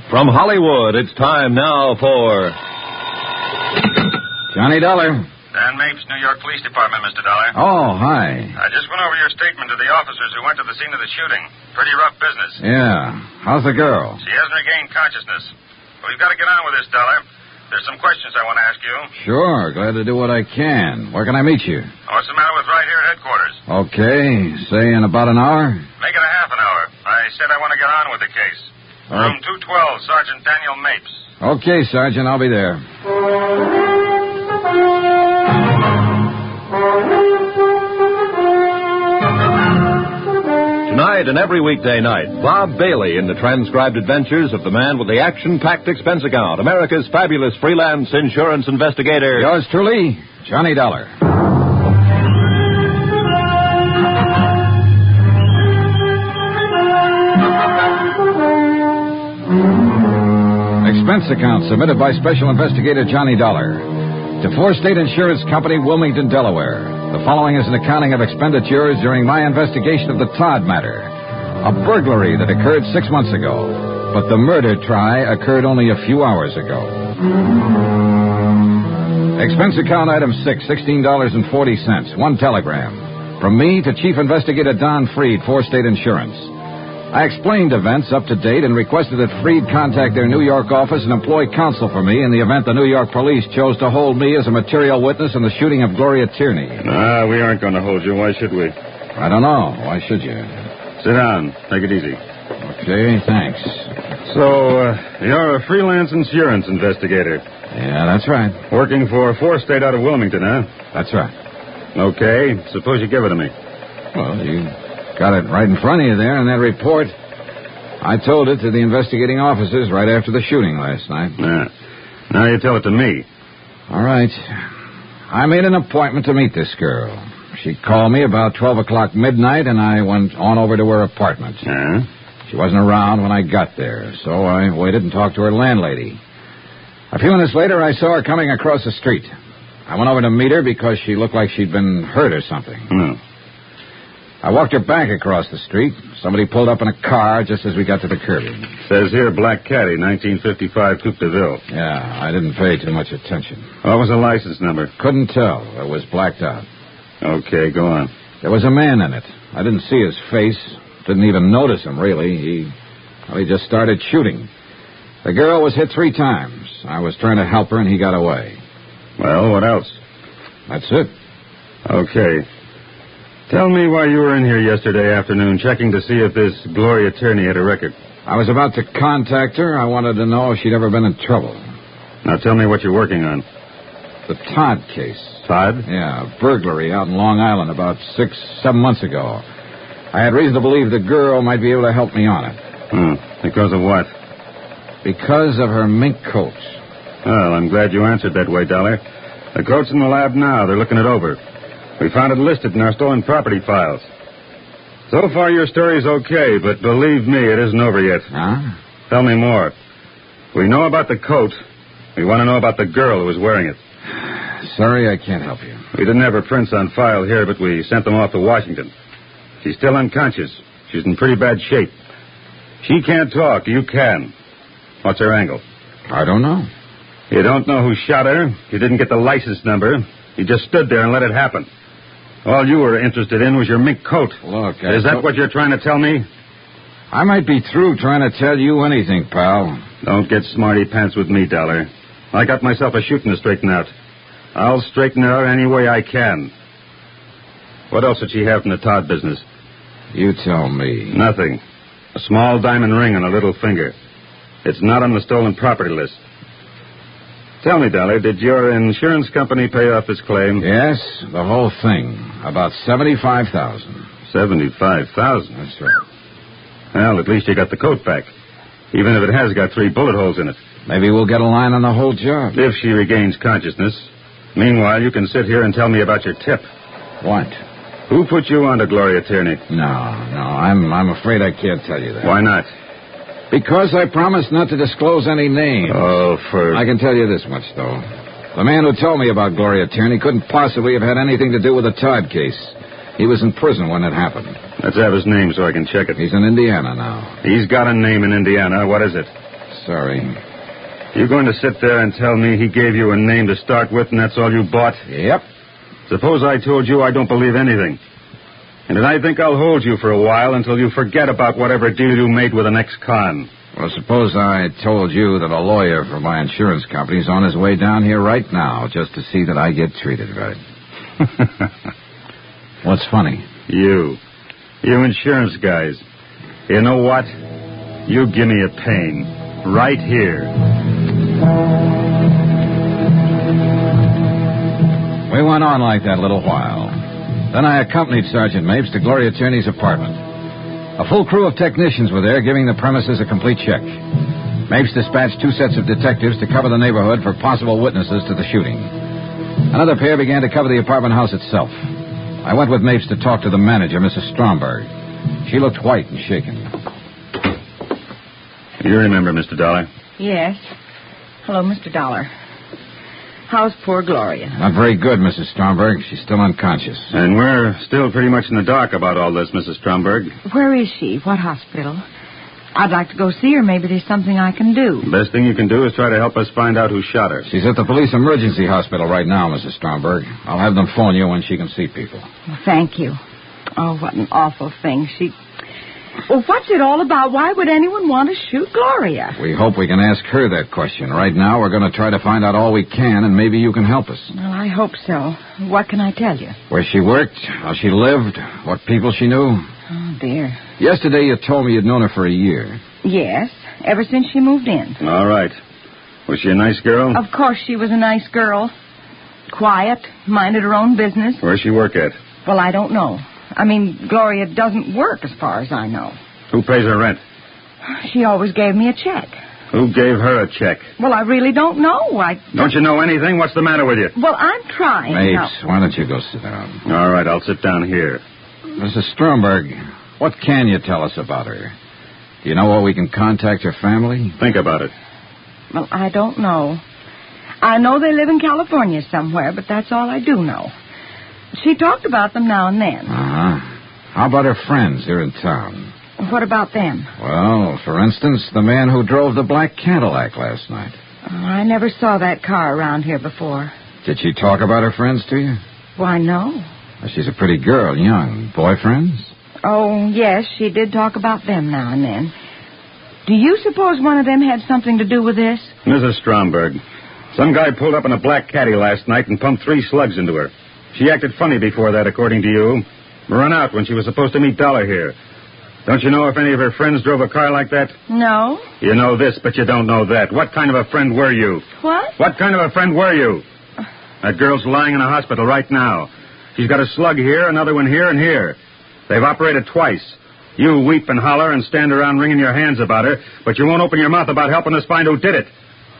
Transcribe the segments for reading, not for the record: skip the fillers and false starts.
From Hollywood, it's time now for... Johnny Dollar. Dan Mapes, New York Police Department, Mr. Dollar. Oh, hi. I just went over your statement to the officers who went to the scene of the shooting. Pretty rough business. Yeah. How's the girl? She hasn't regained consciousness. But we've got to get on with this, Dollar. There's some questions I want to ask you. Sure. Glad to do what I can. Where can I meet you? What's the matter with right here at headquarters? Okay. Say in about an hour? Make it a half an hour. I said I want to get on with the case. Room 212, Sergeant Daniel Mapes. Okay, Sergeant. I'll be there. Tonight and every weekday night, Bob Bailey in the transcribed adventures of the man with the action-packed expense account, America's fabulous freelance insurance investigator. Yours truly, Johnny Dollar. Expense account submitted by Special Investigator Johnny Dollar to Four State Insurance Company, Wilmington, Delaware. The following is an accounting of expenditures during my investigation of the Todd matter, a burglary that occurred 6 months ago, but the murder try occurred only a few hours ago. Expense account item 6, $16.40. One telegram. From me to Chief Investigator Don Freed, Four State Insurance. I explained events up to date and requested that Freed contact their New York office and employ counsel for me in the event the New York police chose to hold me as a material witness in the shooting of Gloria Tierney. We aren't going to hold you. Why should we? I don't know. Why should you? Sit down. Take it easy. Okay, thanks. So, you're a freelance insurance investigator. Yeah, that's right. Working for Four State out of Wilmington, huh? That's right. Okay. Suppose you give it to me. Well, you got it right in front of you there in that report. I told it to the investigating officers right after the shooting last night. Yeah. Now you tell it to me. All right. I made an appointment to meet this girl. She called me about 12 o'clock midnight, and I went on over to her apartment. Yeah? She wasn't around when I got there, so I waited and talked to her landlady. A few minutes later, I saw her coming across the street. I went over to meet her because she looked like she'd been hurt or something. I walked her back across the street. Somebody pulled up in a car just as we got to the curbing. Says here, Black Caddy, 1955 Coupe de Ville. Yeah, I didn't pay too much attention. What was the license number? Couldn't tell. It was blacked out. Okay, go on. There was a man in it. I didn't see his face. Didn't even notice him, really. He just started shooting. The girl was hit 3 times. I was trying to help her, and he got away. Well, what else? That's it. Okay. Tell me why you were in here yesterday afternoon checking to see if this Gloria Tierney had a record. I was about to contact her. I wanted to know if she'd ever been in trouble. Now tell me what you're working on. The Todd case. Todd? Yeah, a burglary out in Long Island about 6-7 months ago. I had reason to believe the girl might be able to help me on it. Because of what? Because of her mink coat. Well, I'm glad you answered that way, Dollar. The coat's in the lab now. They're looking it over. We found it listed in our stolen property files. So far, your story's okay, but believe me, it isn't over yet. Huh? Tell me more. We know about the coat. We want to know about the girl who was wearing it. Sorry, I can't help you. We didn't have her prints on file here, but we sent them off to Washington. She's still unconscious. She's in pretty bad shape. She can't talk. You can. What's her angle? I don't know. You don't know who shot her. You didn't get the license number. You just stood there and let it happen. All you were interested in was your mink coat. Look, Is that what you're trying to tell me? I might be through trying to tell you anything, pal. Don't get smarty pants with me, Dollar. I got myself a shooting to straighten out. I'll straighten it out any way I can. What else did she have from the Todd business? You tell me. Nothing. A small diamond ring on her little finger. It's not on the stolen property list. Tell me, Dollar, did your insurance company pay off this claim? Yes, the whole thing. About $75,000. $75,000? That's right. Well, at least you got the coat back. Even if it has got 3 bullet holes in it. Maybe we'll get a line on the whole job. If she regains consciousness. Meanwhile, you can sit here and tell me about your tip. What? Who put you on to Gloria Tierney? No, I'm afraid I can't tell you that. Why not? Because I promised not to disclose any names. I can tell you this much, though. The man who told me about Gloria Tierney couldn't possibly have had anything to do with the Todd case. He was in prison when it happened. Let's have his name so I can check it. He's in Indiana now. He's got a name in Indiana. What is it? sorry. You going to sit there and tell me he gave you a name to start with and that's all you bought? Yep. Suppose I told you I don't believe anything. And then I think I'll hold you for a while until you forget about whatever deal you made with an ex-con. Well, suppose I told you that a lawyer for my insurance company is on his way down here right now just to see that I get treated right. What's funny? You insurance guys. You know what? You give me a pain. Right here. We went on like that a little while. Then I accompanied Sergeant Mapes to Gloria Tierney's apartment. A full crew of technicians were there, giving the premises a complete check. Mapes dispatched 2 sets of detectives to cover the neighborhood for possible witnesses to the shooting. Another pair began to cover the apartment house itself. I went with Mapes to talk to the manager, Mrs. Stromberg. She looked white and shaken. You remember, Mr. Dollar? Yes. Hello, Mr. Dollar. How's poor Gloria? Not very good, Mrs. Stromberg. She's still unconscious. And we're still pretty much in the dark about all this, Mrs. Stromberg. Where is she? What hospital? I'd like to go see her. Maybe there's something I can do. The best thing you can do is try to help us find out who shot her. She's at the police emergency hospital right now, Mrs. Stromberg. I'll have them phone you when she can see people. Well, thank you. Oh, what an awful thing. Well, what's it all about? Why would anyone want to shoot Gloria? We hope we can ask her that question. Right now, we're going to try to find out all we can, and maybe you can help us. Well, I hope so. What can I tell you? Where she worked, how she lived, what people she knew. Oh, dear. Yesterday, you told me you'd known her for a year. Yes, ever since she moved in. All right. Was she a nice girl? Of course she was a nice girl. Quiet, minded her own business. Where'd she work at? Well, I don't know. I mean, Gloria doesn't work as far as I know. Who pays her rent? She always gave me a check. Who gave her a check? Well, I really don't know. Don't you know anything? What's the matter with you? Well, I'm trying. Mapes, why don't you go sit down? All right, I'll sit down here. Mrs. Stromberg, what can you tell us about her? Do you know where we can contact her family? Think about it. Well, I don't know. I know they live in California somewhere, but that's all I do know. She talked about them now and then. Uh-huh. How about her friends here in town? What about them? Well, for instance, the man who drove the black Cadillac last night. Oh, I never saw that car around here before. Did she talk about her friends to you? Why, no. Well, she's a pretty girl, young. Boyfriends? Oh, yes, she did talk about them now and then. Do you suppose one of them had something to do with this? Mrs. Stromberg, some guy pulled up in a black caddy last night and pumped 3 slugs into her. She acted funny before that, according to you. Run out when she was supposed to meet Dollar here. Don't you know if any of her friends drove a car like that? No. You know this, but you don't know that. What kind of a friend were you? What? What kind of a friend were you? That girl's lying in a hospital right now. She's got a slug here, another one here, and here. They've operated twice. You weep and holler and stand around wringing your hands about her, but you won't open your mouth about helping us find who did it.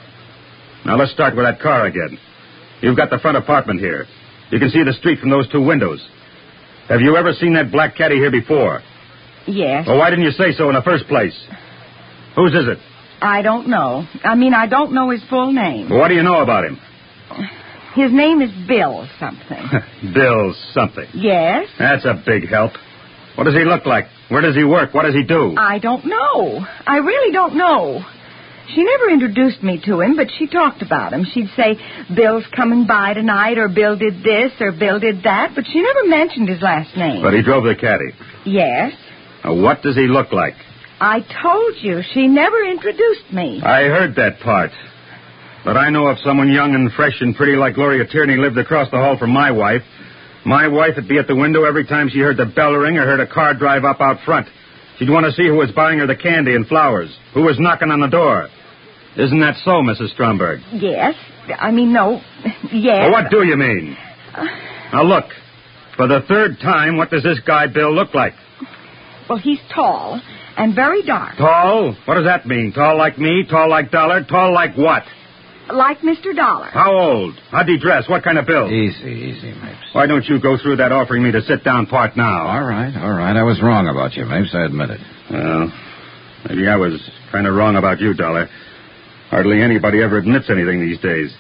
Now, let's start with that car again. You've got the front apartment here. You can see the street from those 2 windows. Have you ever seen that black caddy here before? Yes. Well, why didn't you say so in the first place? Whose is it? I don't know. I don't know his full name. Well, what do you know about him? His name is Bill something. Bill something. Yes? That's a big help. What does he look like? Where does he work? What does he do? I don't know. I really don't know. She never introduced me to him, but she talked about him. She'd say, Bill's coming by tonight, or Bill did this, or Bill did that, but she never mentioned his last name. But he drove the caddy. Yes. Now, what does he look like? I told you, she never introduced me. I heard that part. But I know if someone young and fresh and pretty like Gloria Tierney lived across the hall from my wife would be at the window every time she heard the bell ring or heard a car drive up out front. She'd want to see who was buying her the candy and flowers, who was knocking on the door. Isn't that so, Mrs. Stromberg? Yes. No. Yes. Well, what do you mean? Now, look. For the 3rd time, what does this guy Bill look like? Well, he's tall and very dark. Tall? What does that mean? Tall like me? Tall like Dollar? Tall like what? Like Mr. Dollar. How old? How'd he dress? What kind of build? Easy, Mapes. Why don't you go through that offering me to sit down part now? All right. I was wrong about you, Mapes. I admit it. Well, maybe I was kind of wrong about you, Dollar. Hardly anybody ever admits anything these days.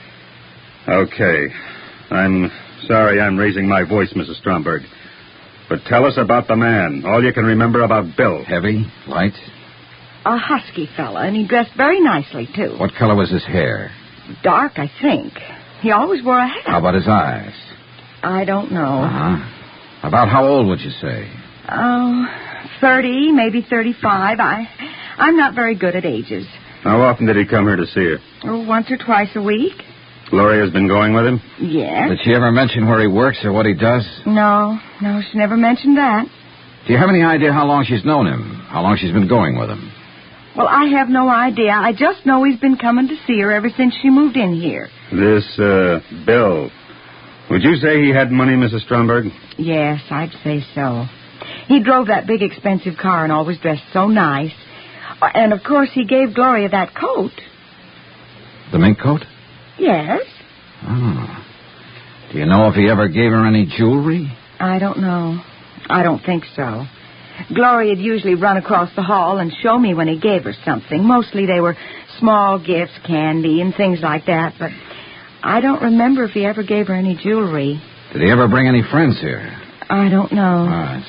Okay. I'm sorry I'm raising my voice, Mrs. Stromberg. But tell us about the man. All you can remember about Bill. Heavy? Light? A husky fella, and he dressed very nicely, too. What color was his hair? Dark, I think. He always wore a hat. How about his eyes? I don't know. Uh-huh. About how old would you say? Oh, 30, maybe 35. I'm not very good at ages. How often did he come here to see her? Oh, once or twice a week. Gloria's been going with him? Yes. Did she ever mention where he works or what he does? No, she never mentioned that. Do you have any idea how long she's known him? How long she's been going with him? Well, I have no idea. I just know he's been coming to see her ever since she moved in here. This, Bill. Would you say he had money, Mrs. Stromberg? Yes, I'd say so. He drove that big, expensive car and always dressed so nice. And, of course, he gave Gloria that coat. The mink coat? Yes. Oh. Do you know if he ever gave her any jewelry? I don't know. I don't think so. Gloria'd usually run across the hall and show me when he gave her something. Mostly they were small gifts, candy, and things like that, but I don't remember if he ever gave her any jewelry. Did he ever bring any friends here? I don't know. All right.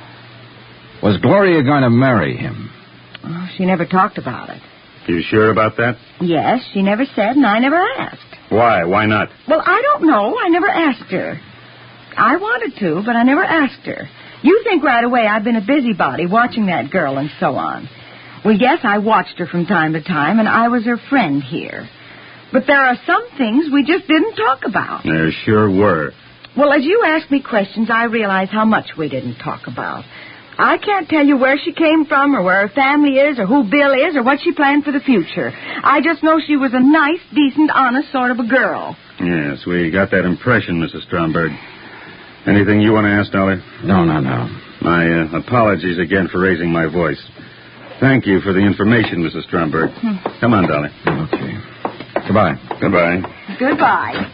Was Gloria going to marry him? Oh, she never talked about it. You sure about that? Yes, she never said, and I never asked. Why? Why not? Well, I don't know. I never asked her. I wanted to, but I never asked her. You think right away I've been a busybody watching that girl and so on. Well, yes, I watched her from time to time, and I was her friend here. But there are some things we just didn't talk about. There sure were. Well, as you ask me questions, I realize how much we didn't talk about. I can't tell you where she came from or where her family is or who Bill is or what she planned for the future. I just know she was a nice, decent, honest sort of a girl. Yes, we got that impression, Mrs. Stromberg. Anything you want to ask, Dolly? No. My apologies again for raising my voice. Thank you for the information, Mrs. Stromberg. Come on, Dolly. Okay. Goodbye. Goodbye. Goodbye.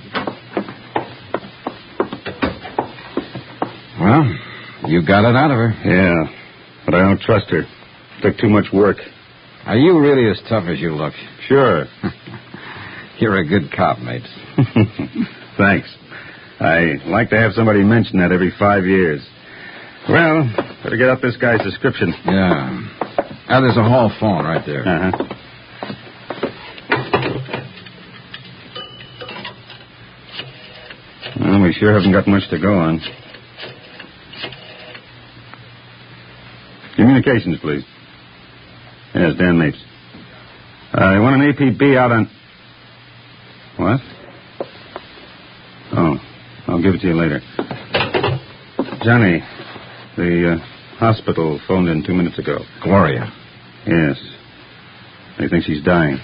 Well, you got it out of her. Yeah, but I don't trust her. Took too much work. Are you really as tough as you look? Sure. You're a good cop, mate. Thanks. I like to have somebody mention that every 5 years. Well, better get up this guy's description. Yeah. There's a hall phone right there. Uh-huh. Well, we sure haven't got much to go on. Communications, please. Yes, Dan Mapes. I want an APB out on... What? Oh, I'll give it to you later. Johnny, the hospital phoned in 2 minutes ago. Gloria. Yes. They think she's dying.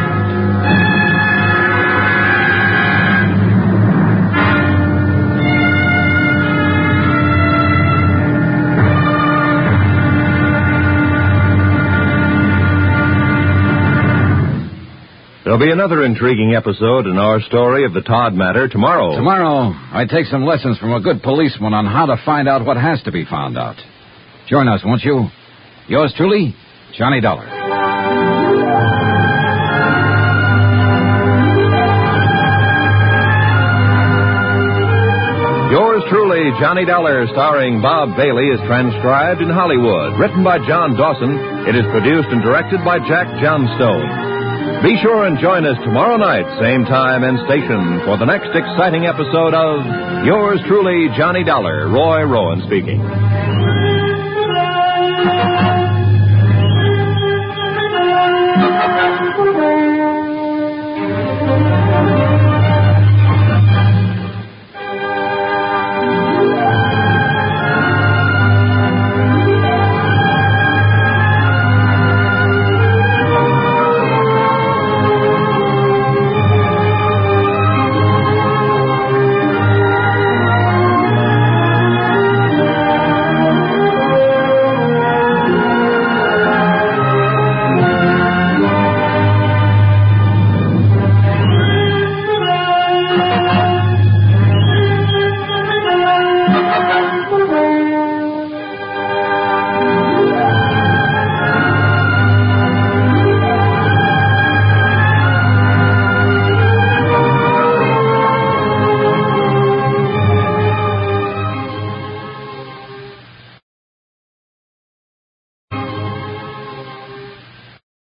There'll be another intriguing episode in our story of the Todd matter tomorrow. Tomorrow, I take some lessons from a good policeman on how to find out what has to be found out. Join us, won't you? Yours truly, Johnny Dollar. Yours truly, Johnny Dollar, starring Bob Bailey, is transcribed in Hollywood. Written by John Dawson, it is produced and directed by Jack Johnstone. Be sure and join us tomorrow night, same time and station, for the next exciting episode of Yours truly, Johnny Dollar. Roy Rowan speaking.